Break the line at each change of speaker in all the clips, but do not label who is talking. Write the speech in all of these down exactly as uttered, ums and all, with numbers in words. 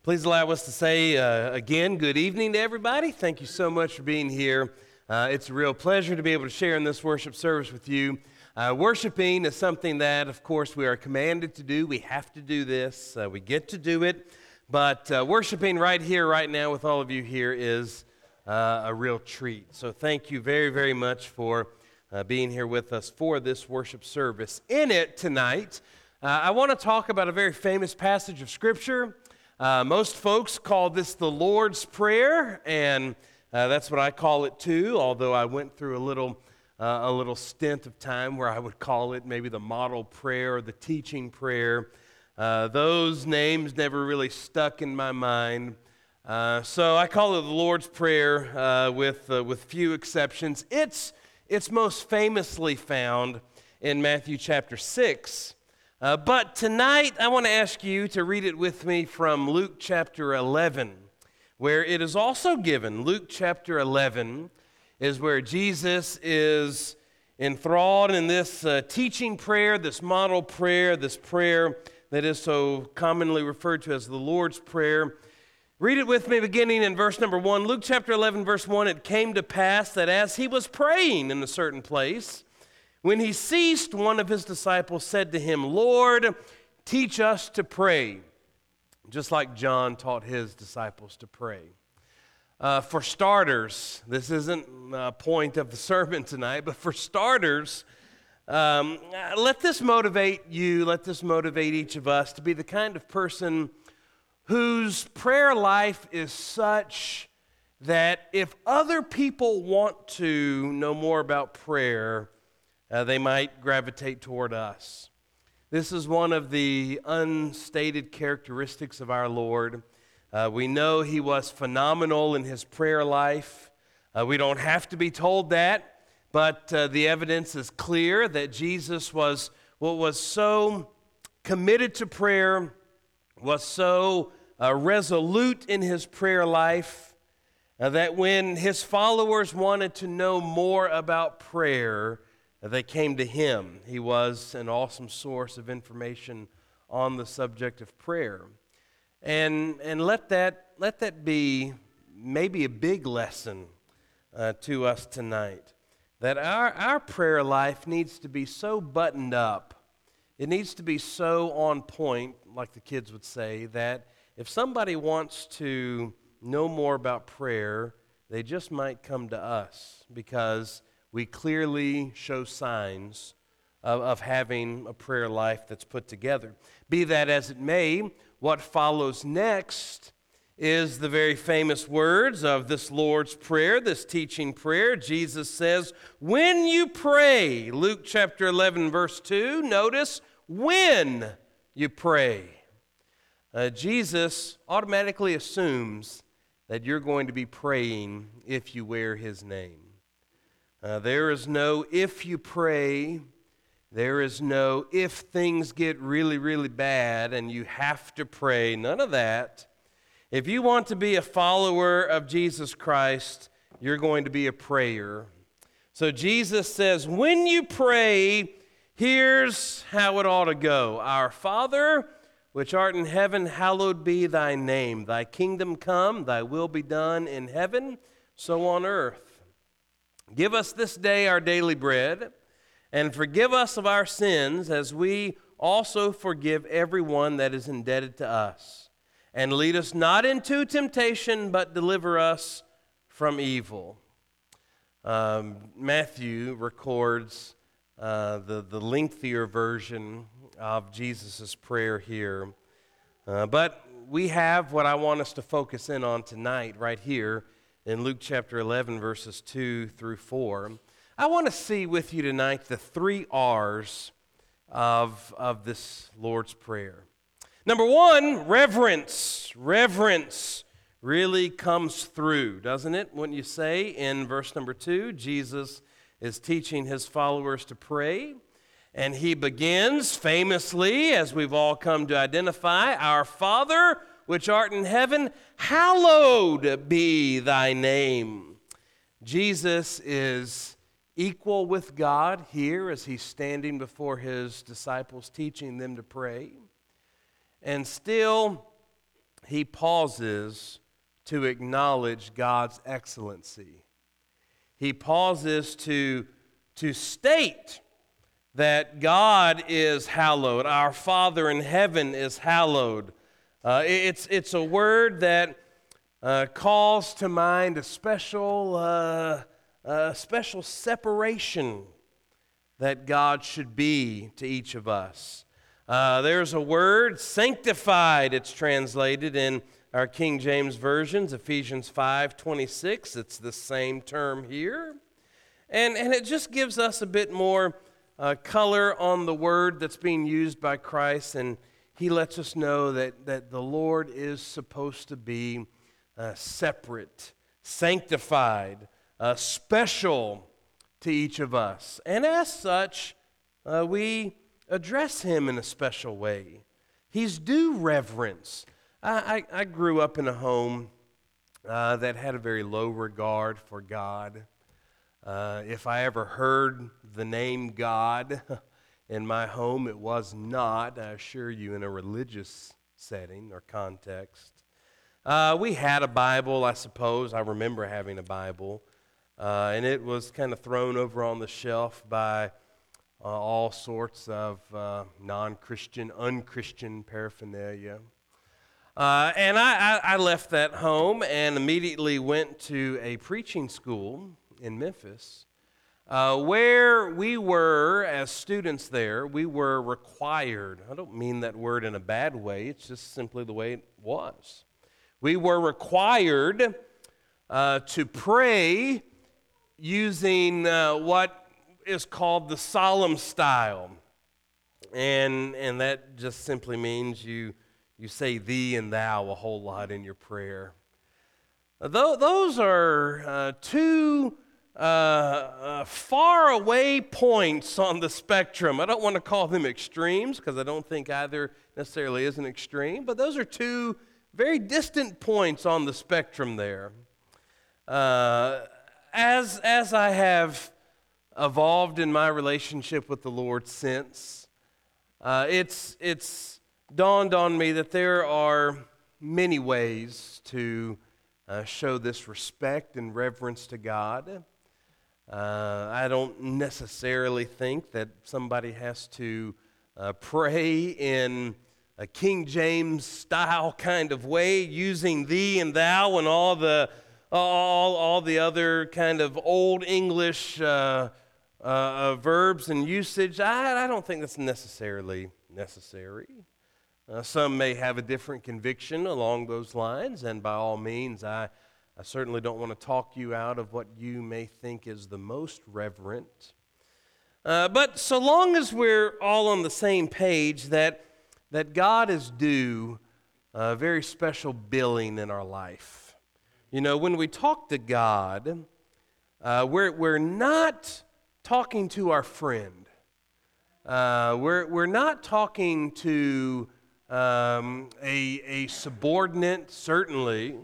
Please allow us to say uh, again, good evening to everybody. Thank you so much for being here. Uh, it's a real pleasure to be able to share in this worship service with you. Uh, worshiping is something that, of course, we are commanded to do. We have to do this. Uh, we get to do it. But uh, worshiping right here, right now with all of you here is uh, a real treat. So thank you very, very much for uh, being here with us for this worship service. In it tonight, uh, I want to talk about a very famous passage of Scripture. Uh, most folks call this the Lord's Prayer, and uh, that's what I call it too, although I went through a little uh, a little stint of time where I would call it maybe the model prayer or the teaching prayer. Uh, those names never really stuck in my mind, uh, so I call it the Lord's Prayer uh, with, uh, with few exceptions. It's, it's most famously found in Matthew chapter six. Uh, but tonight, I want to ask you to read it with me from Luke chapter eleven, where it is also given. Luke chapter eleven is where Jesus is enthralled in this uh, teaching prayer, this model prayer, this prayer that is so commonly referred to as the Lord's Prayer. Read it with me beginning in verse number one. Luke chapter eleven, verse one, it came to pass that as he was praying in a certain place, when he ceased, one of his disciples said to him, "Lord, teach us to pray," just like John taught his disciples to pray. Uh, for starters, this isn't a point of the sermon tonight, but for starters, um, let this motivate you, let this motivate each of us to be the kind of person whose prayer life is such that if other people want to know more about prayer, Uh, they might gravitate toward us. This is one of the unstated characteristics of our Lord. Uh, we know he was phenomenal in his prayer life. Uh, we don't have to be told that, but uh, the evidence is clear that Jesus was what was so committed to prayer, was so uh, resolute in his prayer life, uh, that when his followers wanted to know more about prayer, they came to him. He was an awesome source of information on the subject of prayer. And, and let that, let that be maybe a big lesson uh, to us tonight, that our, our prayer life needs to be so buttoned up, it needs to be so on point, like the kids would say, that if somebody wants to know more about prayer, they just might come to us, because we clearly show signs of, of having a prayer life that's put together. Be that as it may, what follows next is the very famous words of this Lord's Prayer, this teaching prayer. Jesus says, "When you pray," Luke chapter eleven, verse two, notice, when you pray. Uh, Jesus automatically assumes that you're going to be praying if you wear his name. Uh, there is no if you pray, there is no if things get really, really bad and you have to pray, none of that. If you want to be a follower of Jesus Christ, you're going to be a prayer. So Jesus says, when you pray, here's how it ought to go. Our Father, which art in heaven, hallowed be thy name. Thy kingdom come, thy will be done in heaven, so on earth. Give us this day our daily bread, and forgive us of our sins as we also forgive everyone that is indebted to us. And lead us not into temptation, but deliver us from evil. Um, Matthew records uh, the, the lengthier version of Jesus' prayer here. Uh, but we have what I want us to focus in on tonight right here in Luke chapter eleven, verses two through four. I want to see with you tonight the three R's of, of this Lord's Prayer. Number one, reverence. Reverence really comes through, doesn't it? Wouldn't you say? In verse number two, Jesus is teaching his followers to pray, and he begins famously, as we've all come to identify, "Our Father, which art in heaven, hallowed be thy name." Jesus is equal with God here as he's standing before his disciples, teaching them to pray. And still, he pauses to acknowledge God's excellency. He pauses to, to state that God is hallowed. Our Father in heaven is hallowed. Uh, it's, it's a word that uh, calls to mind a special, uh, a special separation that God should be to each of us. Uh, there's a word, sanctified, it's translated in our King James versions, Ephesians five twenty-six. It's the same term here. And, and it just gives us a bit more uh, color on the word that's being used by Christ. And he lets us know that, that the Lord is supposed to be uh, separate, sanctified, uh, special to each of us. And as such, uh, we address him in a special way. He's due reverence. I, I, I grew up in a home uh, that had a very low regard for God. Uh, if I ever heard the name God in my home, it was not, I assure you, in a religious setting or context. Uh, we had a Bible, I suppose. I remember having a Bible. Uh, and it was kind of thrown over on the shelf by uh, all sorts of uh, non-Christian, unchristian paraphernalia. Uh, and I, I, I left that home and immediately went to a preaching school in Memphis, uh, where we were, as students there, we were required. I don't mean that word in a bad way. It's just simply the way it was. We were required uh, to pray using uh, what is called the solemn style. And, and that just simply means you, you say thee and thou a whole lot in your prayer. Though those are uh, two uh, uh, far away points on the spectrum. I don't want to call them extremes because I don't think either necessarily is an extreme, but those are two very distant points on the spectrum there. Uh, As, as I have evolved in my relationship with the Lord since, uh, it's, it's dawned on me that there are many ways to uh, show this respect and reverence to God. Uh, I don't necessarily think that somebody has to uh, pray in a King James style kind of way, using thee and thou and all the All, all the other kind of old English uh, uh, uh, verbs and usage. I, I don't think that's necessarily necessary. Uh, some may have a different conviction along those lines, and by all means, I, I certainly don't want to talk you out of what you may think is the most reverent. Uh, but so long as we're all on the same page that, that God is due a very special billing in our life. You know, when we talk to God, uh, we're, we're not talking to our friend. Uh, we're, we're not talking to um, a, a subordinate, certainly.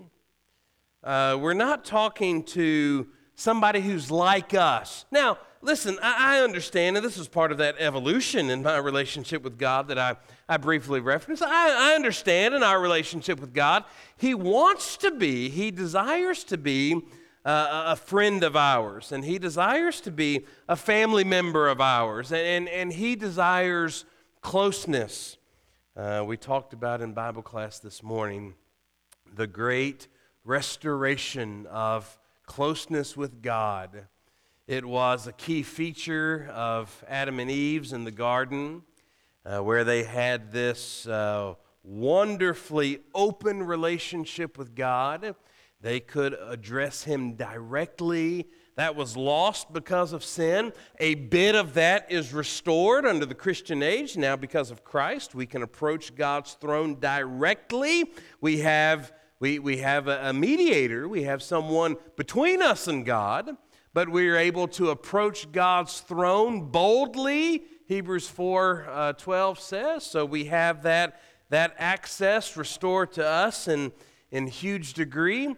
Uh, we're not talking to somebody who's like us. Now, listen, I, I understand, and this is part of that evolution in my relationship with God that I, I briefly referenced. I, I understand in our relationship with God, He wants to be, He desires to be uh, a friend of ours, and He desires to be a family member of ours, and, and, and He desires closeness. Uh, we talked about in Bible class this morning the great restoration of closeness with God. It was a key feature of Adam and Eve's in the garden, uh, where they had this uh, wonderfully open relationship with God. They could address Him directly. That was lost because of sin. A bit of that is restored under the Christian age. Now, because of Christ, we can approach God's throne directly. We have, we, we have a, a mediator. We have someone between us and God. But we are able to approach God's throne boldly, Hebrews four twelve says. So we have that, that access restored to us in, in huge degree.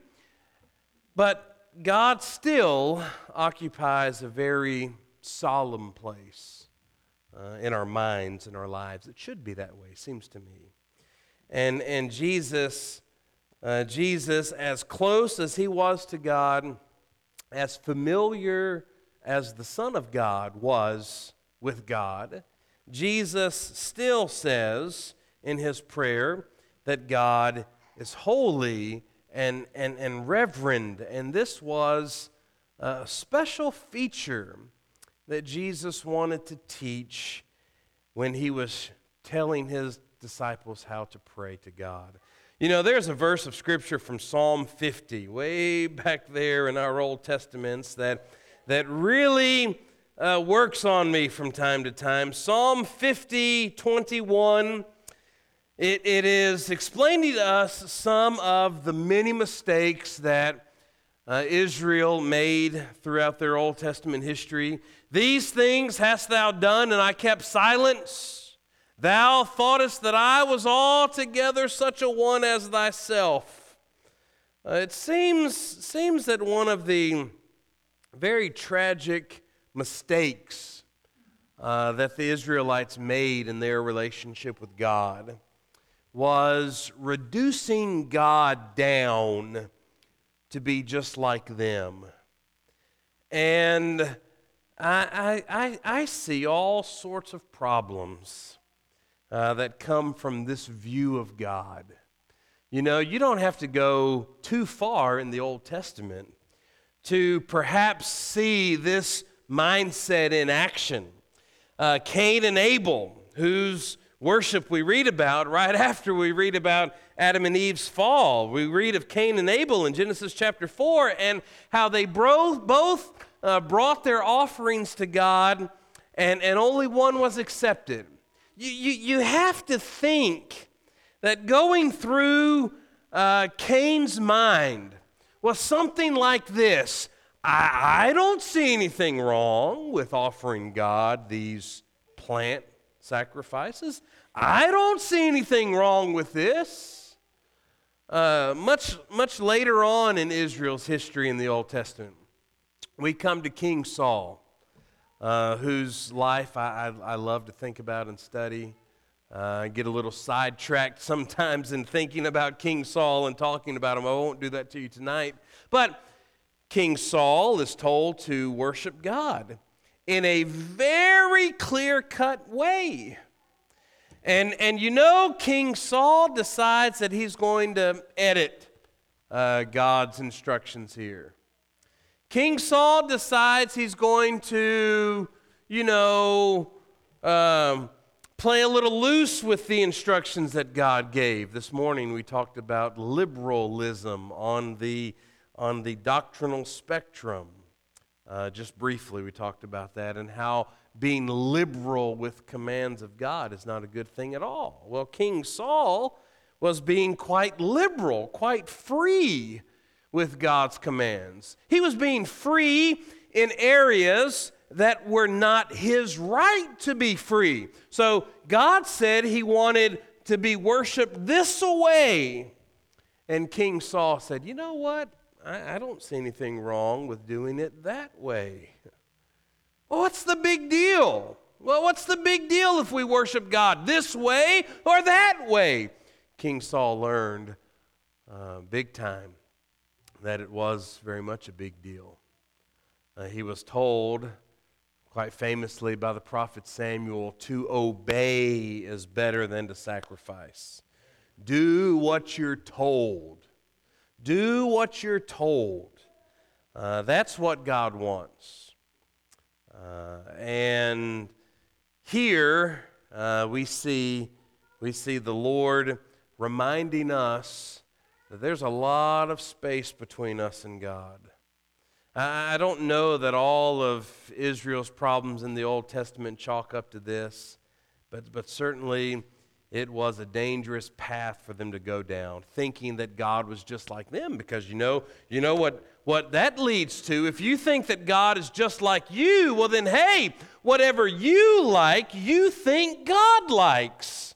But God still occupies a very solemn place uh, in our minds and our lives. It should be that way, seems to me. And, and Jesus Uh, Jesus, as close as he was to God, as familiar as the Son of God was with God, Jesus still says in his prayer that God is holy and, and, and reverend. And this was a special feature that Jesus wanted to teach when he was telling his disciples how to pray to God. You know, there's a verse of Scripture from Psalm fifty, way back there in our Old Testaments, that, that really uh, works on me from time to time. Psalm fifty, twenty-one, it, it is explaining to us some of the many mistakes that uh, Israel made throughout their Old Testament history. These things hast thou done, and I kept silence. Thou thoughtest that I was altogether such a one as thyself. Uh, it seems, seems that one of the very tragic mistakes uh, that the Israelites made in their relationship with God was reducing God down to be just like them. And I, I, I, I see all sorts of problems Uh, that come from this view of God. You know, you don't have to go too far in the Old Testament to perhaps see this mindset in action. Uh, Cain and Abel, whose worship we read about right after we read about Adam and Eve's fall. We read of Cain and Abel in Genesis chapter four and how they bro- both uh, brought their offerings to God, and, and only one was accepted. You, you, you have to think that going through uh, Cain's mind was something like this. I, I don't see anything wrong with offering God these plant sacrifices. I don't see anything wrong with this. Uh, much, much later on in Israel's history in the Old Testament, we come to King Saul. Uh, whose life I, I, I love to think about and study. Uh, I get a little sidetracked sometimes in thinking about King Saul and talking about him. I won't do that to you tonight. But King Saul is told to worship God in a very clear-cut way. And, and you know, King Saul decides that he's going to edit uh, God's instructions here. King Saul decides he's going to, you know, um, play a little loose with the instructions that God gave. This morning we talked about liberalism on the, on the doctrinal spectrum. Uh, just briefly we talked about that and how being liberal with commands of God is not a good thing at all. Well, King Saul was being quite liberal, quite free with God's commands. He was being free in areas that were not his right to be free. So God said he wanted to be worshiped this way. And King Saul said, you know what? I, I don't see anything wrong with doing it that way. Well, what's the big deal? Well, what's the big deal if we worship God this way or that way? King Saul learned uh, big time that it was very much a big deal. Uh, he was told, quite famously by the prophet Samuel, to obey is better than to sacrifice. Do what you're told. Do what you're told. Uh, that's what God wants. Uh, and here uh, we see we see the Lord reminding us that there's a lot of space between us and God. I don't know that all of Israel's problems in the Old Testament chalk up to this, but, but certainly it was a dangerous path for them to go down, thinking that God was just like them, because you know, you know what, what that leads to. If you think that God is just like you, well then, hey, whatever you like, you think God likes.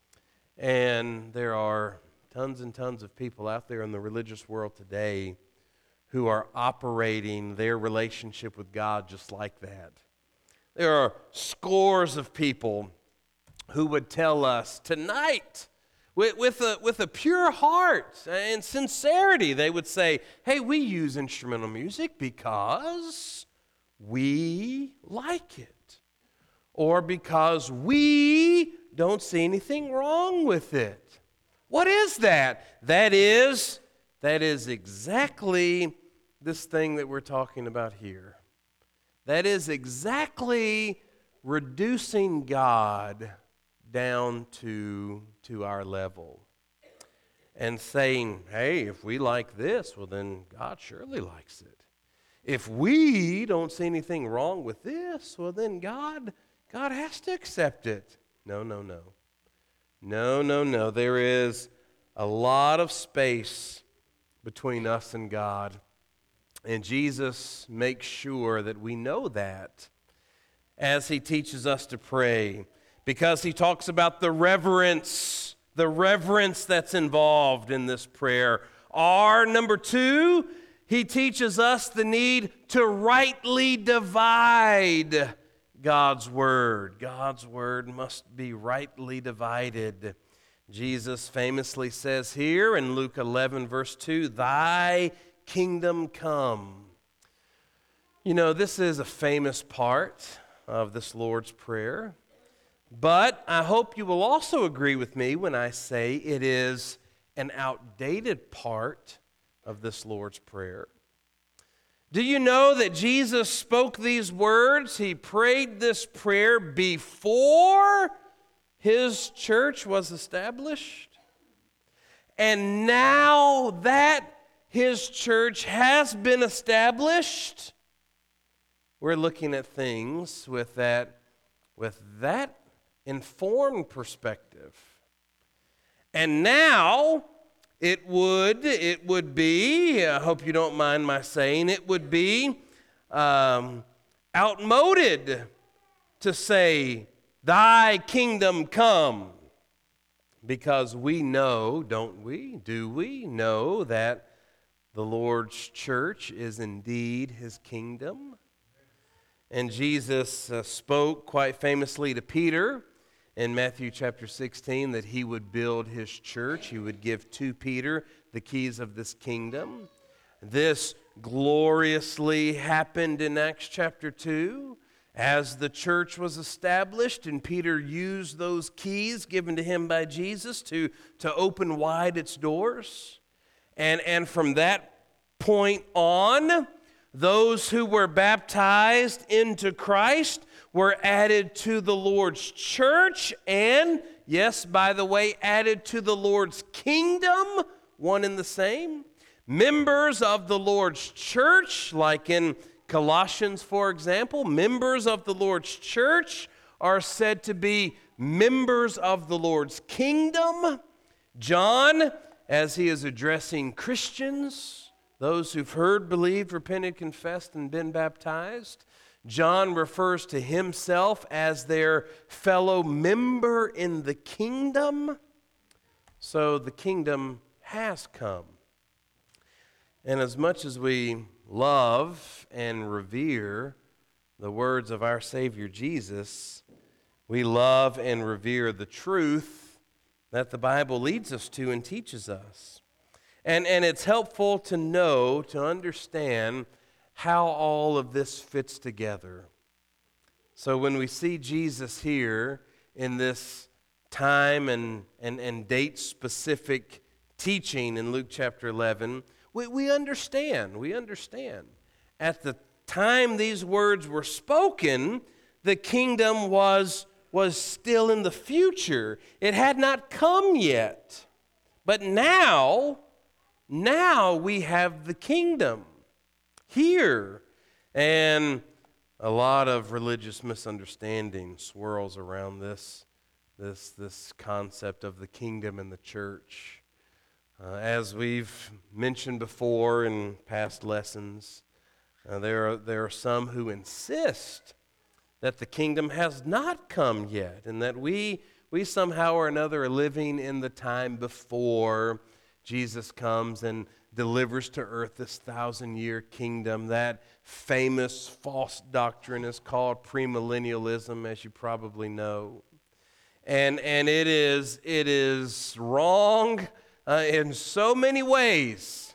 And there are tons and tons of people out there in the religious world today who are operating their relationship with God just like that. There are scores of people who would tell us, tonight With, with, a, with a pure heart and sincerity, they would say, hey, we use instrumental music because we like it, or because we don't see anything wrong with it. What is that? That is, that is exactly this thing that we're talking about here. That is exactly reducing God down to, to our level and saying, hey, if we like this, well then God surely likes it. If we don't see anything wrong with this, well then God, God has to accept it. No, no, no. No, no, no. There is a lot of space between us and God. And Jesus makes sure that we know that as he teaches us to pray, because he talks about the reverence, the reverence that's involved in this prayer. Or number two, he teaches us the need to rightly divide God's word. God's word must be rightly divided. Jesus famously says here in Luke eleven, verse two, thy kingdom come. You know, this is a famous part of this Lord's Prayer, but I hope you will also agree with me when I say it is an outdated part of this Lord's Prayer. Do you know that Jesus spoke these words? He prayed this prayer before his church was established. And now that his church has been established, we're looking at things with that, with that informed perspective. And now it would, it would be, I hope you don't mind my saying, it would be um, outmoded to say, thy kingdom come. Because we know, don't we, do we know that the Lord's church is indeed his kingdom? And Jesus uh, spoke quite famously to Peter in Matthew chapter sixteen that he would build his church. He would give to Peter the keys of this kingdom. This gloriously happened in Acts chapter two as the church was established, and Peter used those keys given to him by Jesus to, to open wide its doors. And, and from that point on, those who were baptized into Christ were added to the Lord's church and, yes, by the way, added to the Lord's kingdom, one and the same. Members of the Lord's church, like in Colossians, for example, members of the Lord's church are said to be members of the Lord's kingdom. John, as he is addressing Christians, those who've heard, believed, repented, confessed, and been baptized, John refers to himself as their fellow member in the kingdom. So the kingdom has come. And as much as we love and revere the words of our Savior Jesus, we love and revere the truth that the Bible leads us to and teaches us. And, and it's helpful to know, to understand how all of this fits together. So when we see Jesus here in this time and, and, and date-specific teaching in Luke chapter eleven, we, we understand, we understand. At the time these words were spoken, the kingdom was, was still in the future. It had not come yet. But now, now we have the kingdom here. And a lot of religious misunderstanding swirls around this, this, this concept of the kingdom and the church. Uh, as we've mentioned before in past lessons, uh, there are, there are some who insist that the kingdom has not come yet, and that we, we somehow or another are living in the time before Jesus comes and delivers to earth this thousand-year kingdom. That famous false doctrine is called premillennialism, as you probably know. and and it is it is wrong uh, in so many ways.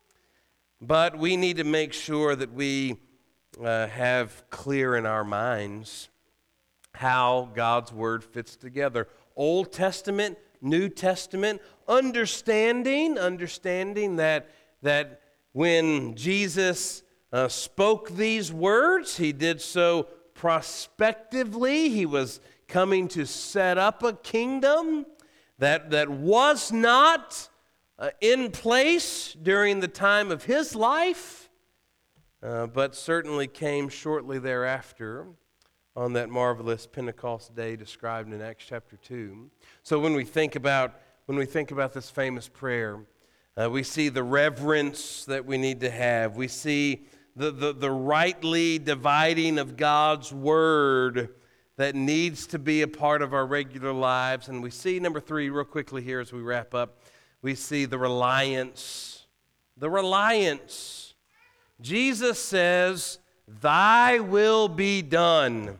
But we need to make sure that we uh, have clear in our minds how God's Word fits together. Old Testament, New Testament, understanding, understanding that, that when Jesus uh, spoke these words, he did so prospectively. He was coming to set up a kingdom that, that was not Uh, in place during the time of his life, uh, but certainly came shortly thereafter on that marvelous Pentecost day described in Acts chapter two. So when we think about when we think about this famous prayer, uh, we see the reverence that we need to have. We see the, the, the rightly dividing of God's word that needs to be a part of our regular lives. And we see, number three, real quickly here as we wrap up, we see the reliance, the reliance. Jesus says, "Thy will be done."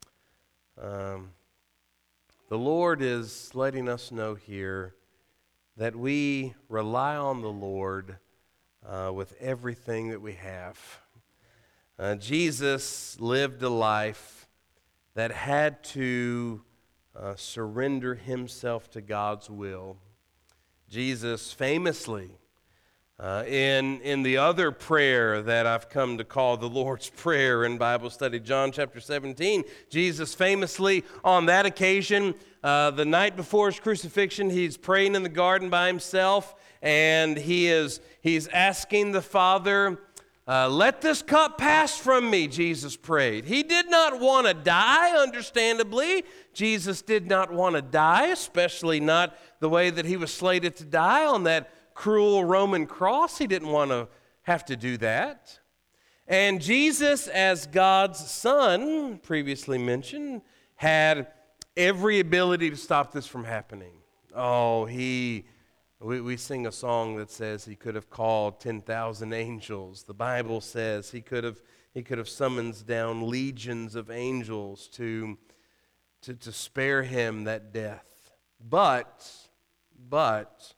Um, the Lord is letting us know here that we rely on the Lord uh, with everything that we have. Uh, Jesus lived a life that had to uh, surrender himself to God's will. Jesus famously, uh, in, in the other prayer that I've come to call the Lord's Prayer in Bible study, John chapter seventeen, Jesus famously on that occasion, uh, the night before his crucifixion, he's praying in the garden by himself, and he is he's asking the Father, uh, let this cup pass from me, Jesus prayed. He did not want to die, understandably. Jesus did not want to die, especially not the way that he was slated to die on that cruel Roman cross. He didn't want to have to do that. And Jesus, as God's Son, previously mentioned, had every ability to stop this from happening. Oh, he, we, we sing a song that says he could have called ten thousand angels. The Bible says he could have, he could have summoned down legions of angels to, to, to spare him that death. But, but,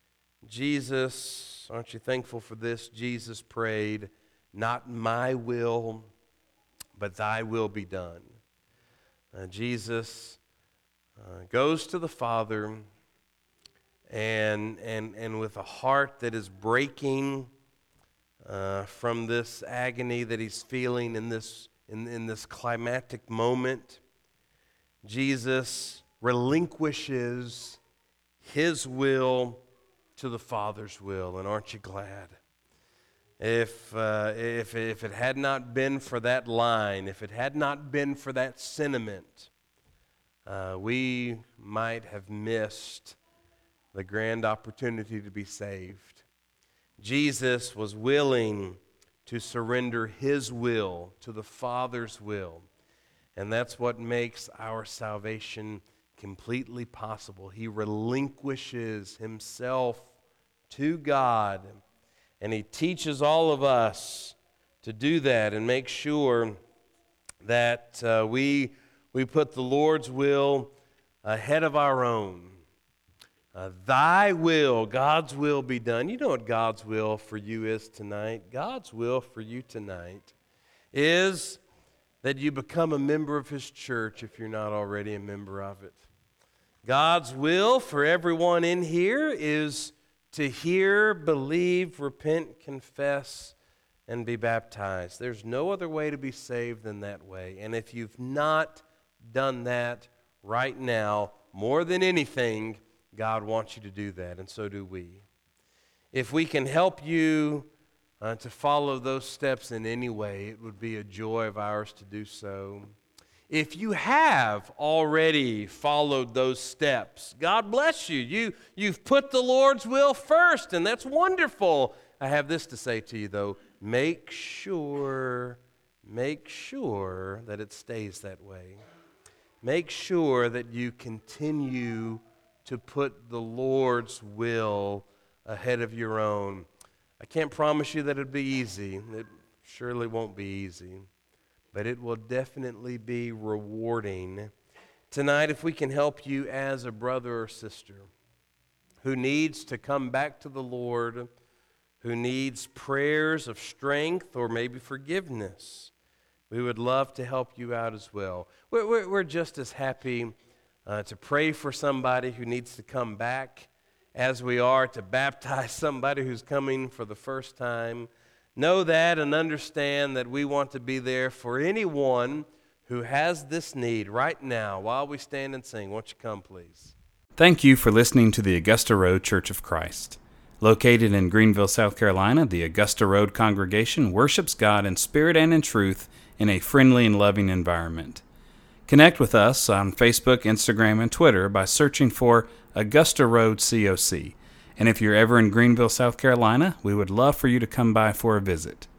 Jesus, aren't you thankful for this? Jesus prayed, "Not my will, but thy will be done." Uh, Jesus uh, goes to the Father, and, and, and with a heart that is breaking uh, from this agony that he's feeling in this, in, in this climactic moment, Jesus relinquishes his will to the Father's will. And aren't you glad? If, uh, if, if it had not been for that line, if it had not been for that sentiment, uh, we might have missed the grand opportunity to be saved. Jesus was willing to surrender his will to the Father's will. And that's what makes our salvation completely possible. He relinquishes himself to God, and he teaches all of us to do that and make sure that uh, we, we put the Lord's will ahead of our own. Uh, thy will, God's will be done. You know what God's will for you is tonight? God's will for you tonight is that you become a member of his church if you're not already a member of it. God's will for everyone in here is to hear, believe, repent, confess, and be baptized. There's no other way to be saved than that way. And if you've not done that right now, more than anything, God wants you to do that, and so do we. If we can help you uh, to follow those steps in any way, it would be a joy of ours to do so. If you have already followed those steps, God bless you. you. You've put the Lord's will first, and that's wonderful. I have this to say to you, though. Make sure, make sure that it stays that way. Make sure that you continue to put the Lord's will ahead of your own. I can't promise you that it'll be easy. It surely won't be easy. But it will definitely be rewarding tonight, if we can help you as a brother or sister who needs to come back to the Lord, who needs prayers of strength or maybe forgiveness, we would love to help you out as well. We're, we're, we're just as happy uh, to pray for somebody who needs to come back as we are to baptize somebody who's coming for the first time. Know that and understand that we want to be there for anyone who has this need right now. While we stand and sing, won't you come, please?
Thank you for listening to the Augusta Road Church of Christ. Located in Greenville, South Carolina, the Augusta Road congregation worships God in spirit and in truth in a friendly and loving environment. Connect with us on Facebook, Instagram, and Twitter by searching for Augusta Road C O C. And if you're ever in Greenville, South Carolina, we would love for you to come by for a visit.